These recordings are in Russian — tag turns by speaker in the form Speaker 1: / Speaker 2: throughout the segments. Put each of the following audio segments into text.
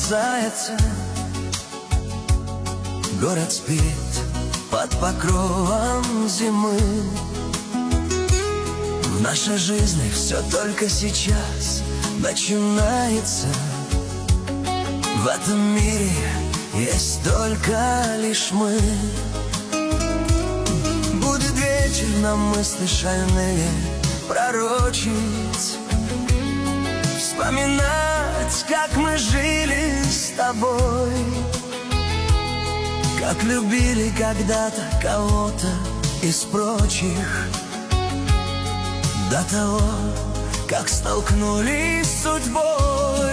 Speaker 1: промерзается, город спит под покровом зимы. В нашей жизни все только сейчас начинается. В этом мире есть только лишь мы. Будет вечер, нам мысли шальные пророчить, вспоминать, как мы жили с тобой, как любили когда-то кого-то из прочих, до того, как столкнулись с судьбой.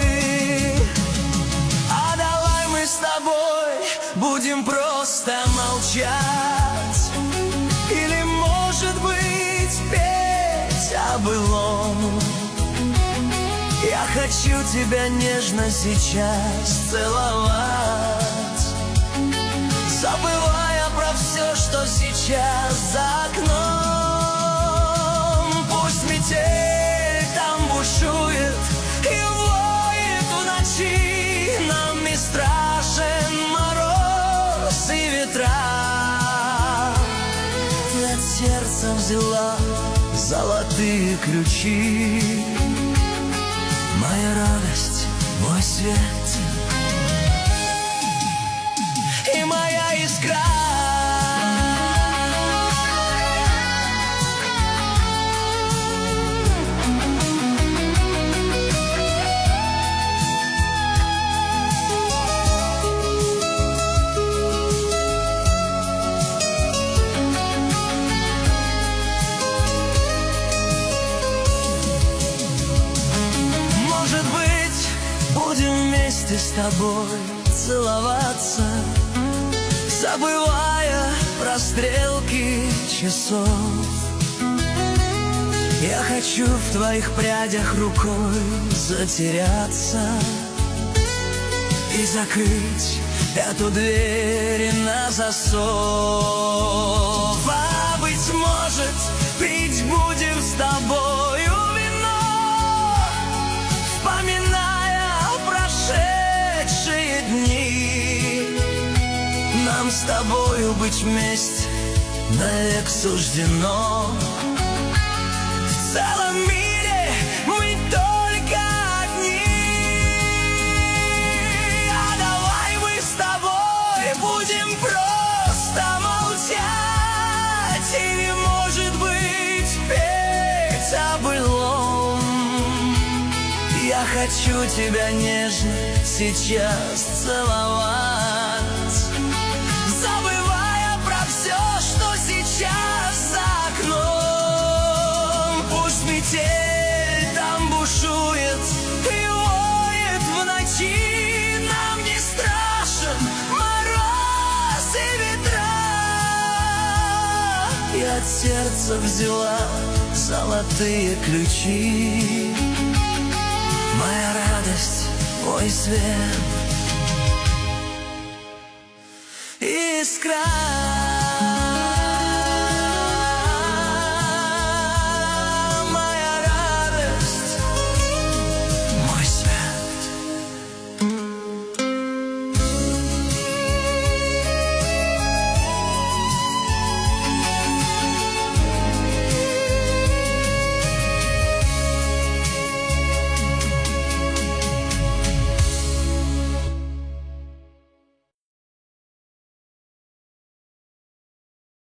Speaker 1: А давай мы с тобой будем просто молчать, или, может быть, петь о былом. Я хочу тебя нежно сейчас целовать, забывая про все, что сейчас за окном. Пусть метель там бушует и воет в ночи, нам не страшен мороз и ветра. Ты от сердца взяла золотые ключи, моя радость, мой свет и моя искра. Будем вместе с тобой целоваться, забывая про стрелки часов. Я хочу в твоих прядях рукой затеряться и закрыть эту дверь на засов. А быть может, пить будем с тобою вино, вспоминая прошедшие дни. Нам с тобою быть вместе навек суждено. В целом мире мы только одни. А давай мы с тобой будем просто молчать, или, может быть, петь о былом. Я хочу тебя нежно сейчас целовать, забывая про все, что сейчас за окном. Пусть метель там бушует и воет в ночи, нам не страшен мороз и ветра. Я от сердца взяла золотые ключи, моя радость, мой свет, искра.